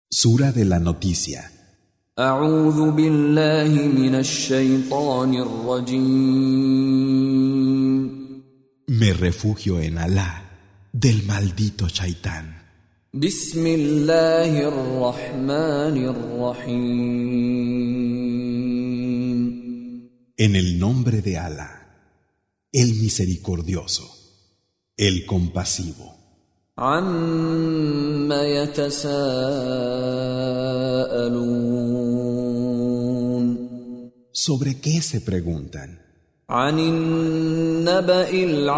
Sura de la noticia. أعوذ بالله من الشيطان الرجيم. Me refugio en Alá del maldito Shaitán. بسم الله الرحمن الرحيم. En el nombre de Alá, el misericordioso, el compasivo. عما يتساءلون. ¿Sobre qué se preguntan? عن النبأ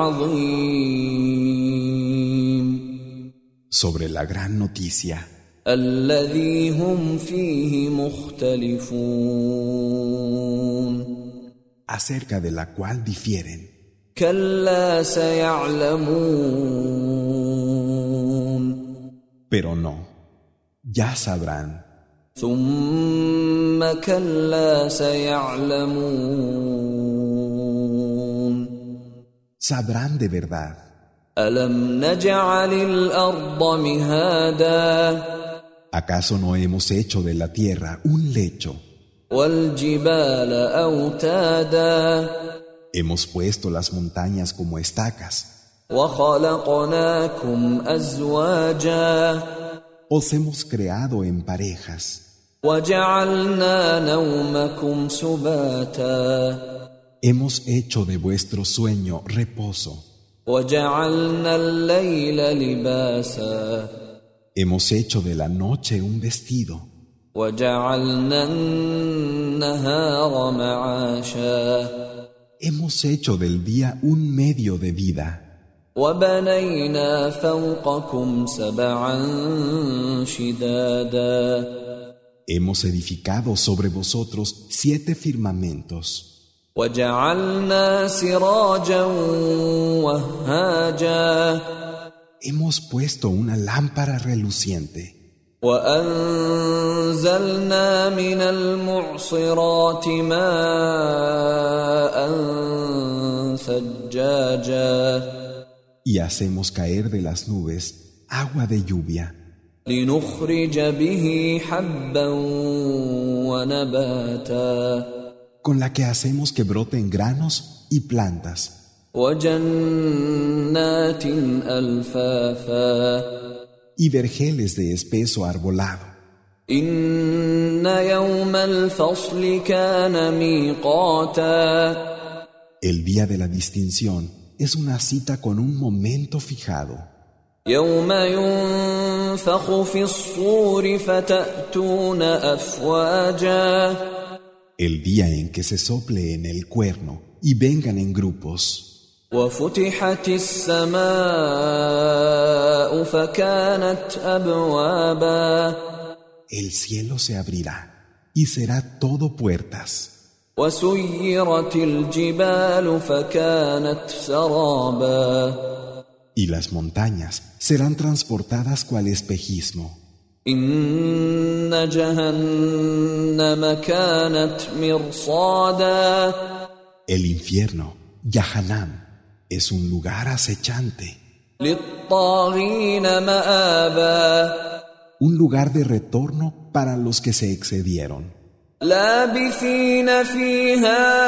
العظيم. Sobre la gran noticia, الذي هم فيه مختلفون. acerca de la cual difieren. كلا سيعلمون. Pero no, ya sabrán. ثم كلا سيعلمون. Sabrán de verdad. ألم نجعل الأرض مهادا. ¿Acaso no hemos hecho de la tierra un lecho? والجبال أوتادا. Hemos puesto las montañas como estacas. وخلقناكم أزواجا. Os hemos creado en parejas. وجعلنا نومكم سباتا. Hemos hecho de vuestro sueño reposo. وجعلنا الليل لباسا. Hemos hecho de la noche un vestido. وجعلنا النهار معاشا. Hemos hecho del día un medio de vida. وبنينا فوقكم سبعا شدادا. Hemos edificado sobre vosotros 7 firmamentos. وجعلنا سراجا وهاجا. Hemos puesto una lámpara reluciente. وأنزلنا من المعصرات ماء ثجاجا. Y hacemos caer de las nubes agua de lluvia. لنخرج به حبا ونباتا. Con la que hacemos que broten granos y plantas. وجنات ألفافا. Y vergeles de espeso arbolado. إن يوم الفصل كان ميقاتا. El día de la distinción es una cita con un momento fijado. يوم ينفخ في الصور فتأتون أفواجا. El día en que se sople en el cuerno y vengan en grupos. وفتحت السماء فكانت أبوابا. El cielo se abrirá y será todo puertas. وسيرت الجبال فكانت سرابا. Y las montañas serán transportadas cual espejismo. إن جهنم كانت مرصادا. El infierno, Yahanam, es un lugar acechante. للطاغين مآبا. Un lugar de retorno para los que se excedieron. لابثين فيها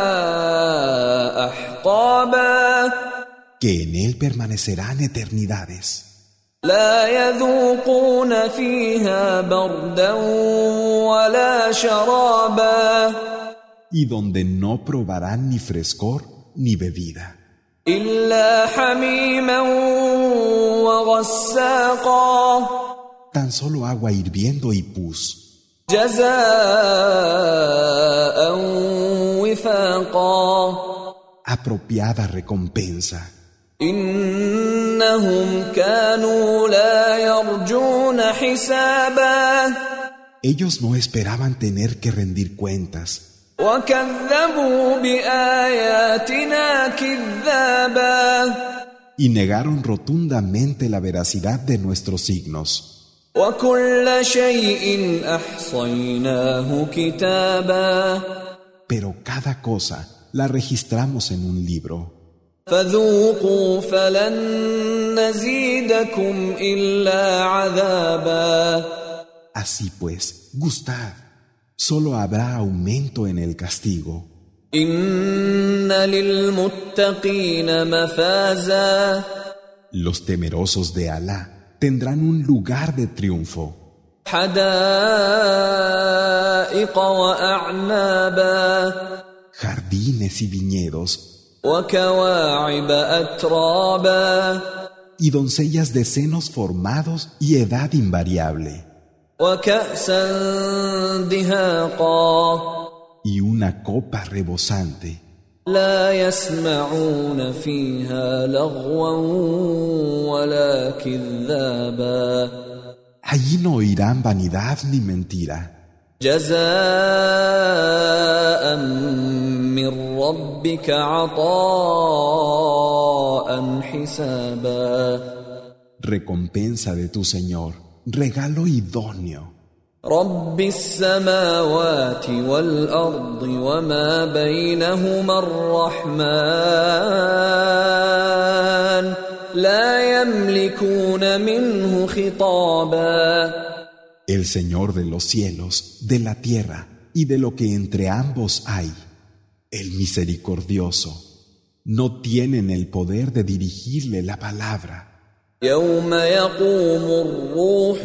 أحقابا. Que en él permanecerán eternidades. لا يذوقون فيها بردا ولا شرابا. Y donde no probarán ni frescor ni bebida. إلا حميما وغساقا. Tan solo agua hirviendo y pus. جزاء وفاقا. Apropiada recompensa. إنهم كانوا لا يرجون حسابا. Ellos no esperaban tener que rendir cuentas. وكذبوا بآياتنا كذابا. Y negaron rotundamente la veracidad de nuestros signos. وكل شيء أحصيناه كتابا. Pero cada cosa la registramos en un libro. فذوقوا فلن نزيدكم إلا عذابا. Así pues, gustad. Solo habrá aumento en el castigo. إن للمتقين مفازا Los temerosos de Alá tendrán un lugar de triunfo. حدائق وأعنابا Jardines y viñedos وكواعب أترابا y doncellas de senos formados y edad invariable. وكأسا دهاقا Y una copa rebosante. لا يسمعون فيها لغوا ولا كذابا Allí no oirán vanidad ni mentira. جزاء من ربك عطاء حسابا Recompensa de tu Señor, regalo idóneo. رب السماوات والأرض وما بينهما الرحمن لا يملكون منه خطابا El Señor de los cielos, de la tierra y de lo que entre ambos hay, el misericordioso, no tienen el poder de dirigirle la palabra. يوم يقوم الروح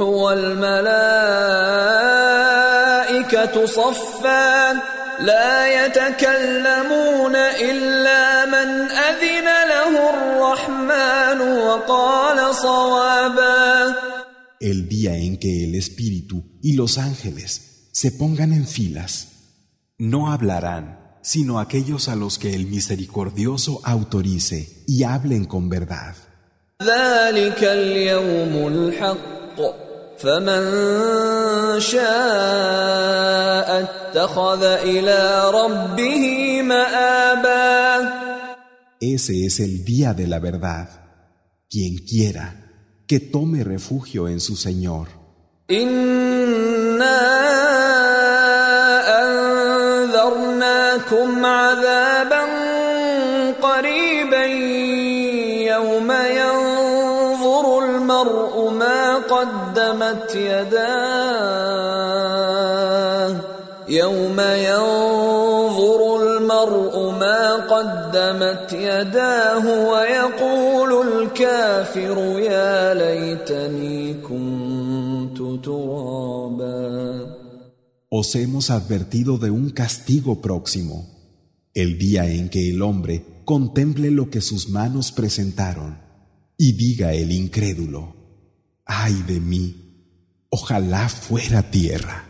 والملائكة صفا لا يتكلمون إلا من أذن له الرحمن وقال صوابا El día en que el Espíritu y los ángeles se pongan en filas, no hablarán sino aquellos a los que el misericordioso autorice y hablen con verdad. ذلك اليوم الحق فمن شاء اتخذ إلى ربه مآبا Ese es el día de la verdad. Quien quiera, que tome refugio en su Señor. إنا أنذرناكم عذابا قريبا يوم ينظر المرء ما قدمت يداه ويقول الكافر يا ليتني كنت ترابا Os hemos advertido de un castigo próximo, el día en que el hombre contemple lo que sus manos presentaron y diga el incrédulo: ¡ay de mí! Ojalá fuera tierra.